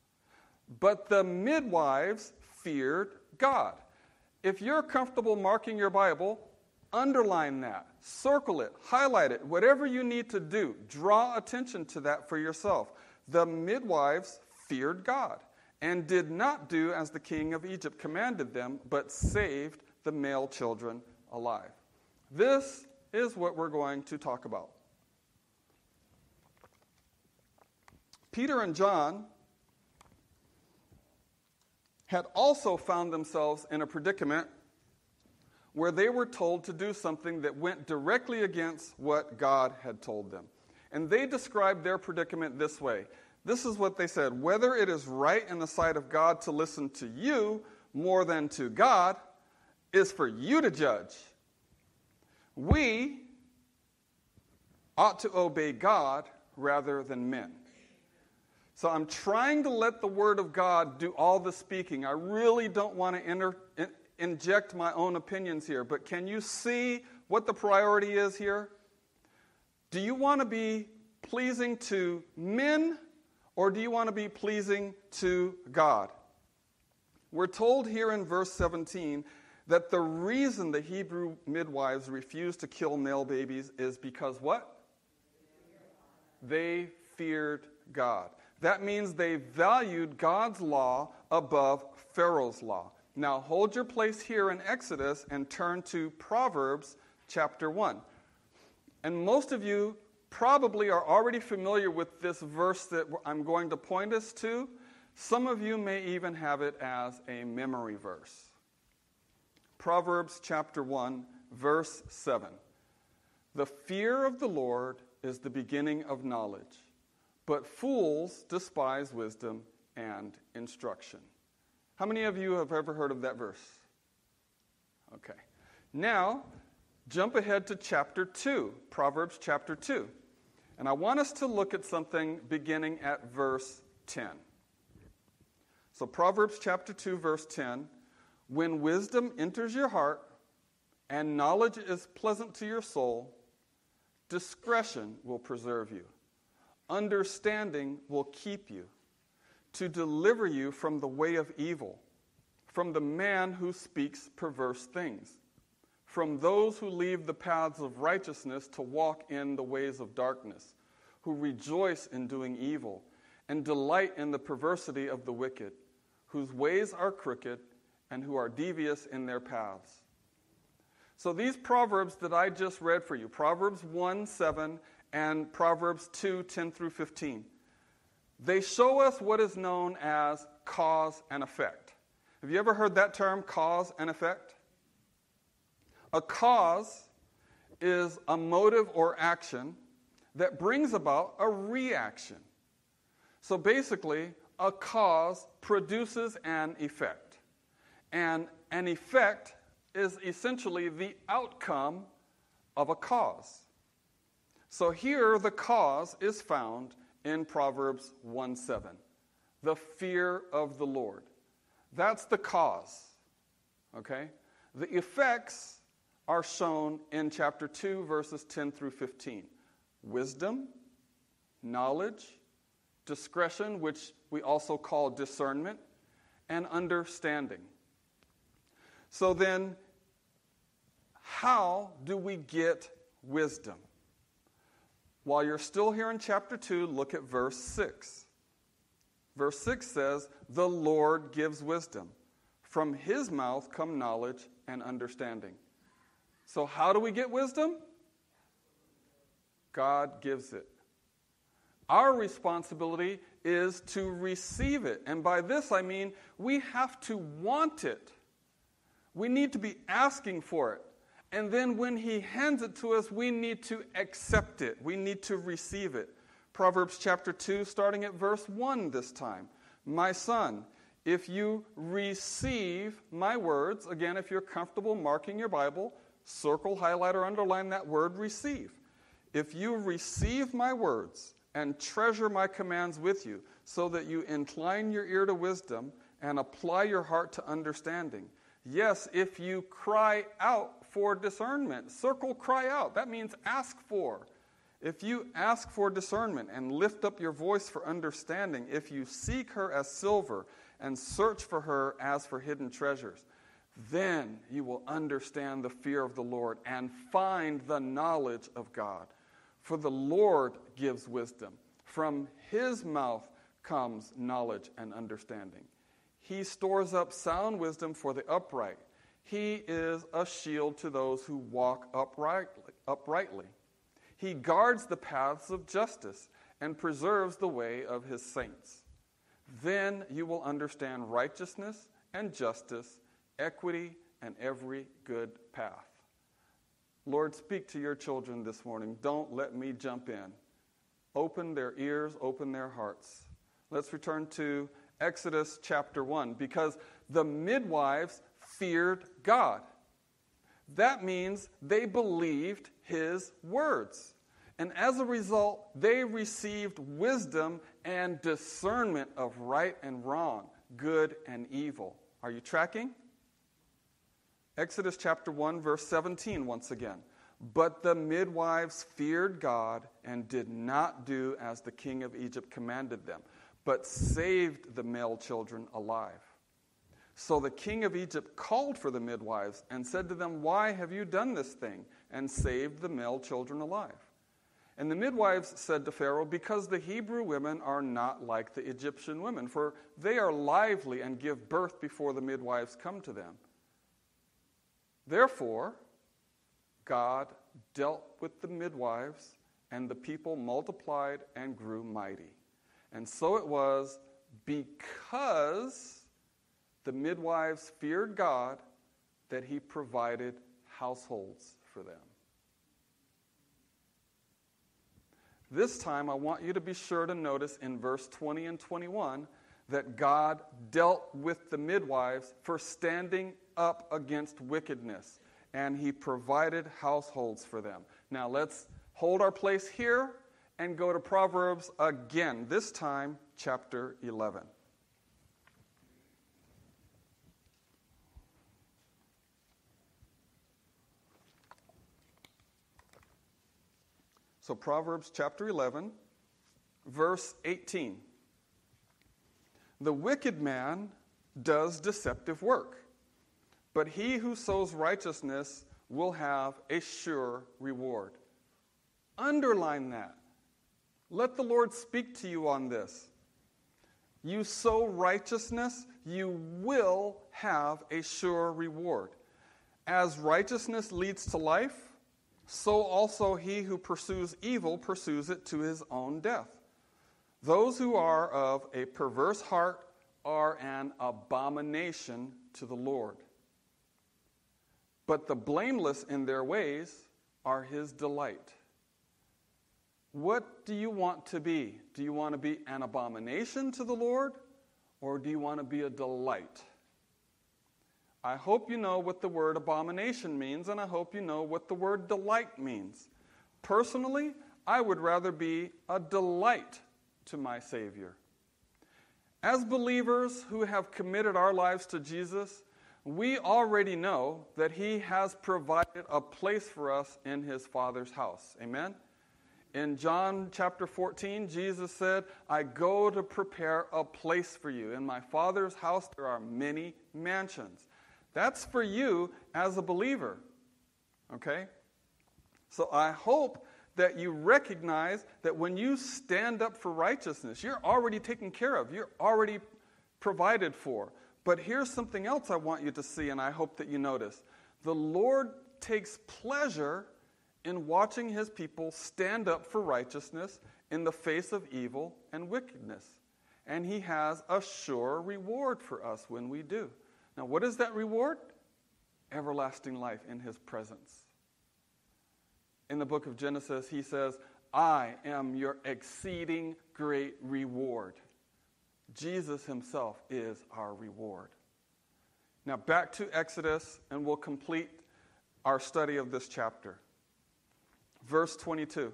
But the midwives feared God. If you're comfortable marking your Bible, underline that, circle it, highlight it, whatever you need to do. Draw attention to that for yourself. The midwives feared God and did not do as the king of Egypt commanded them, but saved the male children alive. This is what we're going to talk about. Peter and John had also found themselves in a predicament where they were told to do something that went directly against what God had told them. And they described their predicament this way. This is what they said: whether it is right in the sight of God to listen to you more than to God is for you to judge. We ought to obey God rather than men. So I'm trying to let the Word of God do all the speaking. I really don't want to enter, in, inject my own opinions here, but can you see what the priority is here? Do you want to be pleasing to men, or do you want to be pleasing to God? We're told here in verse seventeen that the reason the Hebrew midwives refused to kill male babies is because what? They feared God. That means they valued God's law above Pharaoh's law. Now hold your place here in Exodus and turn to Proverbs chapter one. And most of you probably are already familiar with this verse that I'm going to point us to. Some of you may even have it as a memory verse. Proverbs chapter one, verse seven. The fear of the Lord is the beginning of knowledge, but fools despise wisdom and instruction. How many of you have ever heard of that verse? Okay. Now, jump ahead to chapter two, Proverbs chapter two. And I want us to look at something beginning at verse ten. So Proverbs chapter two, verse ten, when wisdom enters your heart and knowledge is pleasant to your soul, discretion will preserve you. Understanding will keep you, to deliver you from the way of evil, from the man who speaks perverse things, from those who leave the paths of righteousness to walk in the ways of darkness, who rejoice in doing evil and delight in the perversity of the wicked, whose ways are crooked and who are devious in their paths. So these proverbs that I just read for you, Proverbs one, seven, and Proverbs two, ten through fifteen, they show us what is known as cause and effect. Have you ever heard that term, cause and effect? A cause is a motive or action that brings about a reaction. So basically, a cause produces an effect. And an effect is essentially the outcome of a cause. So here the cause is found in Proverbs one seven, the fear of the Lord. That's the cause, okay? The effects are shown in chapter two, verses ten through fifteen. Wisdom, knowledge, discretion, which we also call discernment, and understanding. So then, how do we get wisdom? While you're still here in chapter two, look at verse six. Verse six says, "The Lord gives wisdom. From his mouth come knowledge and understanding." So how do we get wisdom? God gives it. Our responsibility is to receive it. And by this I mean we have to want it. We need to be asking for it. And then when he hands it to us, we need to accept it. We need to receive it. Proverbs chapter two, starting at verse one this time. "My son, if you receive my words," again, if you're comfortable marking your Bible, circle, highlight, or underline that word, receive. "If you receive my words and treasure my commands with you, so that you incline your ear to wisdom and apply your heart to understanding. Yes, if you cry out for discernment." Circle cry out. That means ask for. "If you ask for discernment and lift up your voice for understanding, if you seek her as silver and search for her as for hidden treasures, then you will understand the fear of the Lord and find the knowledge of God. For the Lord gives wisdom. From his mouth comes knowledge and understanding. He stores up sound wisdom for the upright. He is a shield to those who walk uprightly. uprightly. He guards the paths of justice and preserves the way of his saints. Then you will understand righteousness and justice, equity, and every good path." Lord, speak to your children this morning. Don't let me jump in. Open their ears, open their hearts. Let's return to Exodus chapter one, because the midwives feared God. That means they believed his words. And as a result, they received wisdom and discernment of right and wrong, good and evil. Are you tracking? Exodus chapter one, verse seventeen, once again. "But the midwives feared God and did not do as the king of Egypt commanded them, but saved the male children alive. So the king of Egypt called for the midwives and said to them, 'Why have you done this thing and saved the male children alive?' And the midwives said to Pharaoh, 'Because the Hebrew women are not like the Egyptian women, for they are lively and give birth before the midwives come to them.' Therefore, God dealt with the midwives, and the people multiplied and grew mighty. And so it was because the midwives feared God that he provided households for them." This time, I want you to be sure to notice in verse twenty and twenty-one that God dealt with the midwives for standing up against wickedness, and he provided households for them. Now let's hold our place here and go to Proverbs again, this time chapter eleven. So Proverbs chapter eleven, verse eighteen. The wicked man does deceptive work, but he who sows righteousness will have a sure reward. Underline that. Let the Lord speak to you on this. You sow righteousness, you will have a sure reward. As righteousness leads to life, so also he who pursues evil pursues it to his own death. Those who are of a perverse heart are an abomination to the Lord. But the blameless in their ways are his delight. What do you want to be? Do you want to be an abomination to the Lord, or do you want to be a delight? I hope you know what the word abomination means, and I hope you know what the word delight means. Personally, I would rather be a delight to my Savior. As believers who have committed our lives to Jesus, we already know that he has provided a place for us in his Father's house. Amen? In John chapter fourteen, Jesus said, I go to prepare a place for you. In my Father's house there are many mansions. That's for you as a believer. Okay? So I hope that you recognize that when you stand up for righteousness, you're already taken care of. You're already provided for. But here's something else I want you to see, and I hope that you notice. The Lord takes pleasure in watching his people stand up for righteousness in the face of evil and wickedness. And he has a sure reward for us when we do. Now, what is that reward? Everlasting life in his presence. In the book of Genesis, he says, I am your exceeding great reward. Jesus himself is our reward. Now back to Exodus, and we'll complete our study of this chapter. Verse twenty-two.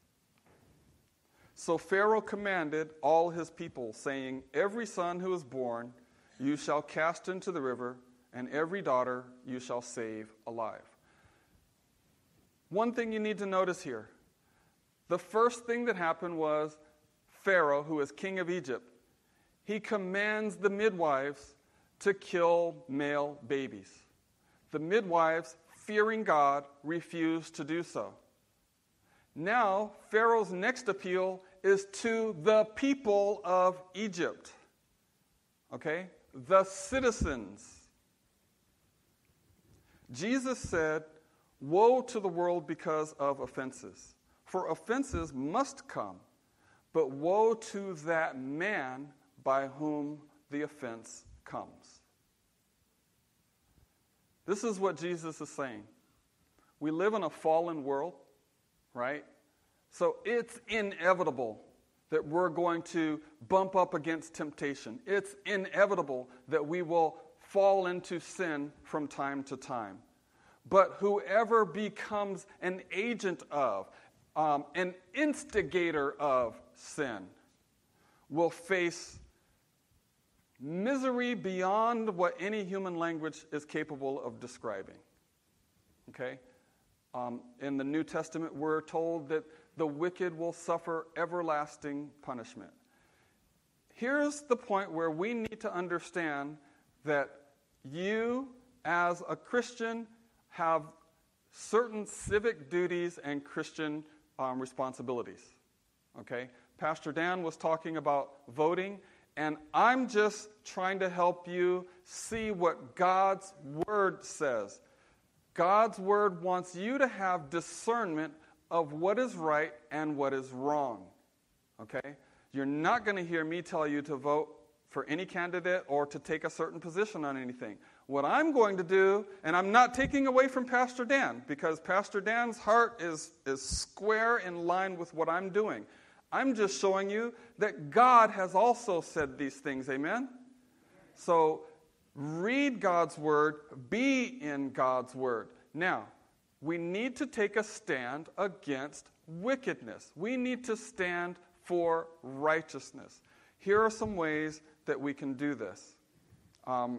So Pharaoh commanded all his people, saying, every son who is born you shall cast into the river, and every daughter you shall save alive. One thing you need to notice here. The first thing that happened was Pharaoh, who is king of Egypt, he commands the midwives to kill male babies. The midwives, fearing God, refused to do so. Now, Pharaoh's next appeal is to the people of Egypt. Okay? The citizens. Jesus said, woe to the world because of offenses. For offenses must come, but woe to that man by whom the offense comes. This is what Jesus is saying. We live in a fallen world, right? So it's inevitable that we're going to bump up against temptation. It's inevitable that we will fall into sin from time to time. But whoever becomes an agent of, um, an instigator of sin, will face misery beyond what any human language is capable of describing. Okay? Um, in the New Testament, we're told that the wicked will suffer everlasting punishment. Here's the point where we need to understand that you, as a Christian, have certain civic duties and Christian um, responsibilities. Okay? Pastor Dan was talking about voting, and I'm just trying to help you see what God's Word says. God's Word wants you to have discernment of what is right and what is wrong. Okay? You're not going to hear me tell you to vote for any candidate or to take a certain position on anything. What I'm going to do, and I'm not taking away from Pastor Dan, because Pastor Dan's heart is, is square in line with what I'm doing. I'm just showing you that God has also said these things, amen? So read God's Word, be in God's Word. Now, we need to take a stand against wickedness. We need to stand for righteousness. Here are some ways that we can do this. Um,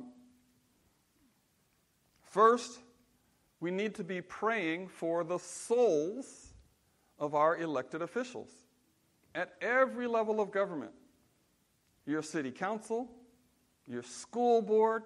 first, we need to be praying for the souls of our elected officials at every level of government. Your city council, your school board,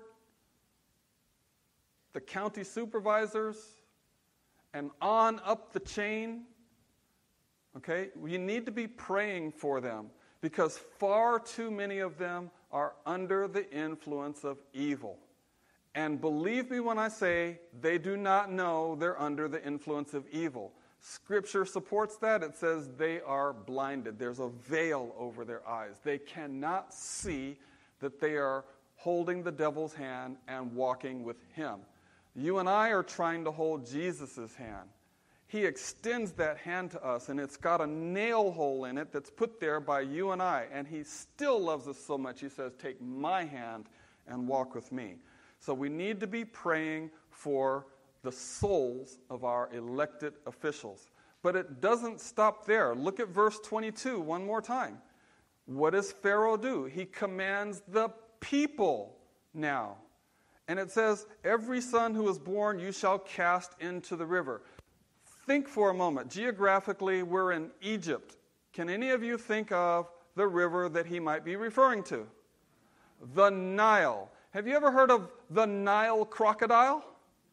the county supervisors, and on up the chain. Okay? You need to be praying for them because far too many of them are under the influence of evil. And believe me when I say they do not know they're under the influence of evil. Scripture supports that. It says they are blinded. There's a veil over their eyes. They cannot see that they are holding the devil's hand and walking with him. You and I are trying to hold Jesus' hand. He extends that hand to us, and it's got a nail hole in it that's put there by you and I. And he still loves us so much, he says, take my hand and walk with me. So we need to be praying for the souls of our elected officials. But it doesn't stop there. Look at verse twenty-two one more time. What does Pharaoh do? He commands the people now. And it says, every son who is born you shall cast into the river. Think for a moment. Geographically, we're in Egypt. Can any of you think of the river that he might be referring to? The Nile. Have you ever heard of the Nile crocodile?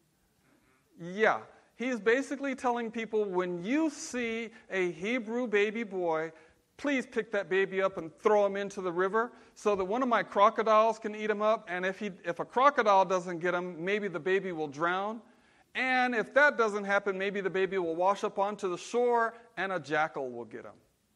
Yeah. He's basically telling people, when you see a Hebrew baby boy, please pick that baby up and throw him into the river so that one of my crocodiles can eat him up. And if he, if a crocodile doesn't get him, maybe the baby will drown. And if that doesn't happen, maybe the baby will wash up onto the shore and a jackal will get him.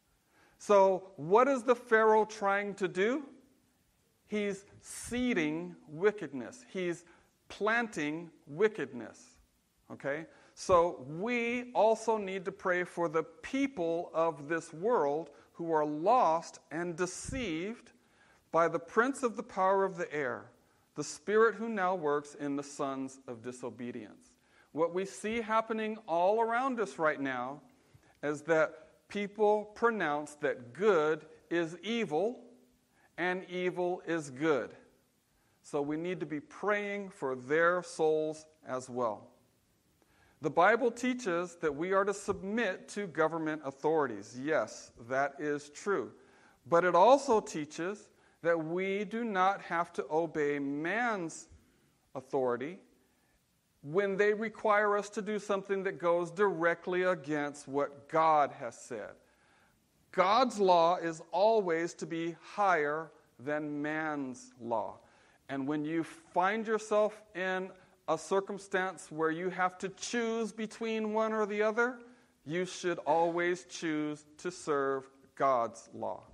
So what is the Pharaoh trying to do? He's seeding wickedness. He's planting wickedness. Okay? So we also need to pray for the people of this world who are lost and deceived by the prince of the power of the air, the spirit who now works in the sons of disobedience. What we see happening all around us right now is that people pronounce that good is evil and evil is good. So we need to be praying for their souls as well. The Bible teaches that we are to submit to government authorities. Yes, that is true. But it also teaches that we do not have to obey man's authority when they require us to do something that goes directly against what God has said. God's law is always to be higher than man's law. And when you find yourself in a circumstance where you have to choose between one or the other, you should always choose to serve God's law.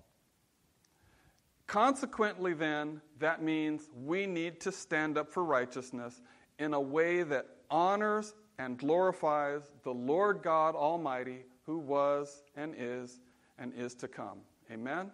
Consequently, then, that means we need to stand up for righteousness in a way that honors and glorifies the Lord God Almighty, who was and is and is to come. Amen?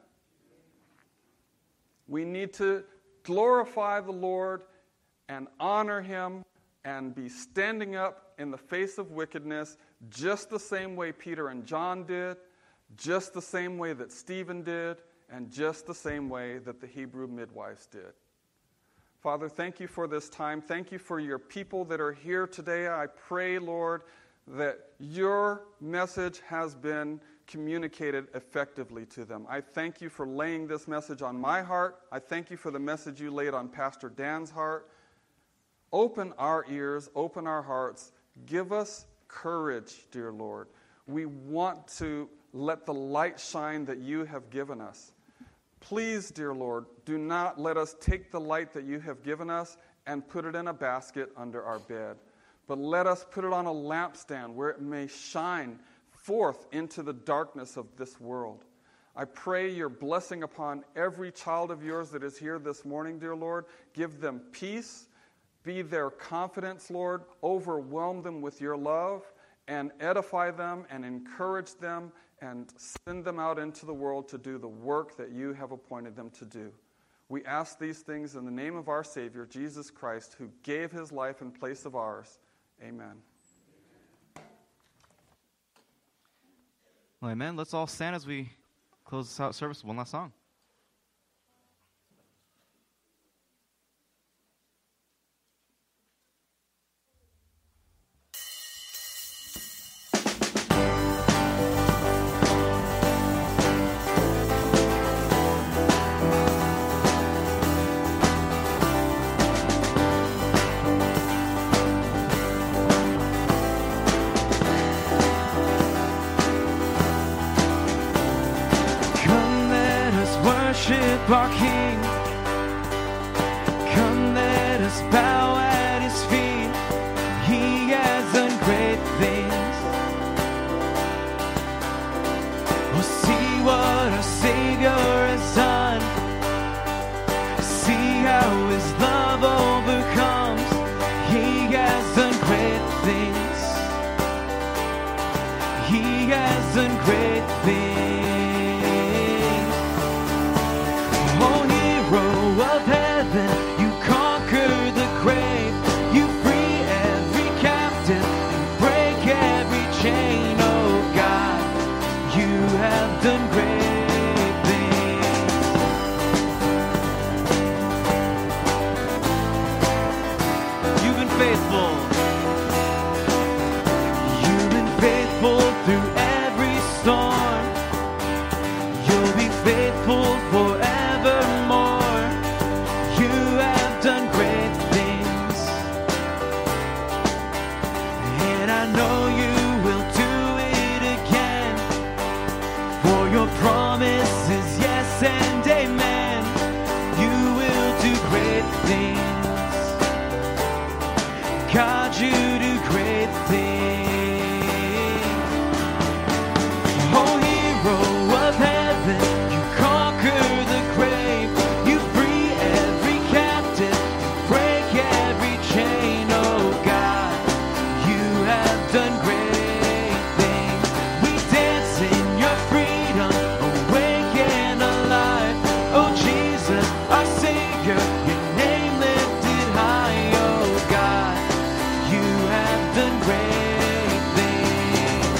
We need to glorify the Lord and honor him and be standing up in the face of wickedness just the same way Peter and John did, just the same way that Stephen did, and just the same way that the Hebrew midwives did. Father, thank you for this time. Thank you for your people that are here today. I pray, Lord, that your message has been communicated effectively to them. I thank you for laying this message on my heart. I thank you for the message you laid on Pastor Dan's heart. Open our ears, open our hearts. Give us courage, dear Lord. We want to let the light shine that you have given us. Please, dear Lord, do not let us take the light that you have given us and put it in a basket under our bed, but let us put it on a lampstand where it may shine forth into the darkness of this world. I pray your blessing upon every child of yours that is here this morning, dear Lord. Give them peace. Be their confidence, Lord. Overwhelm them with your love and edify them and encourage them and send them out into the world to do the work that you have appointed them to do. We ask these things in the name of our Savior, Jesus Christ, who gave his life in place of ours. Amen. Well, amen. Let's all stand as we close this out service with one last song. Worship our King. Come, let us bow at His feet. He has done great things. We'll see what our Savior has done. See how His love overcomes. He has done great things. He has done great things. Of heaven, you conquer the grave, you free every captive and break every chain. Oh God, you have done great things. You've been faithful. You've been faithful through every storm. You'll be faithful forevermore. Done great things, and I know you will do it again, for your promise is yes and amen. You will do great things. God, you do great things. Oh, hero of heaven, you conquer the grave, you free every captive, break every chain. Oh God, you have done great things. We dance in your freedom, awake and alive. Oh Jesus, our Savior, your name lifted high. Oh God, you have done great things.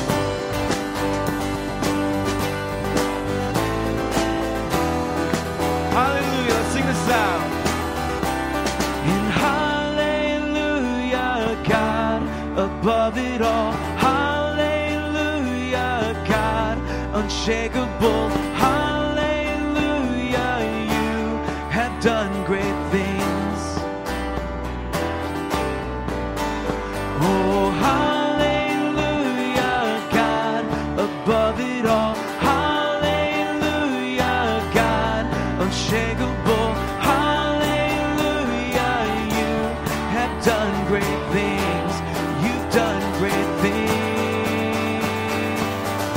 Hallelujah, let's sing this out. And hallelujah, God, above it all. Hallelujah, God, unshakable. Hallelujah, you have done great things. Oh, hallelujah, God, above it all. Hallelujah, God, unshakable. Done great things, you've done great things.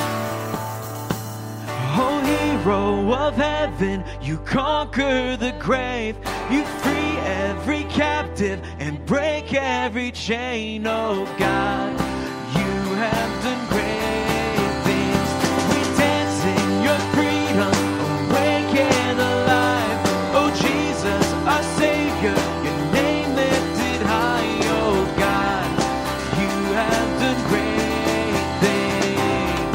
Oh, hero of heaven, you conquer the grave, you free every captive and break every chain. Oh God, you have done great things. We dance in your freedom, awake and alive. Oh Jesus, our Savior, your name lifted high. Oh God, you have done great things.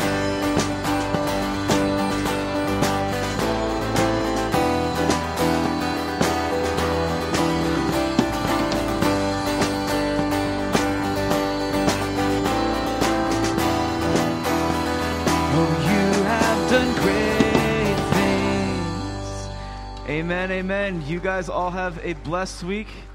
Oh, you have done great things. Amen, amen. You guys all have a blessed week.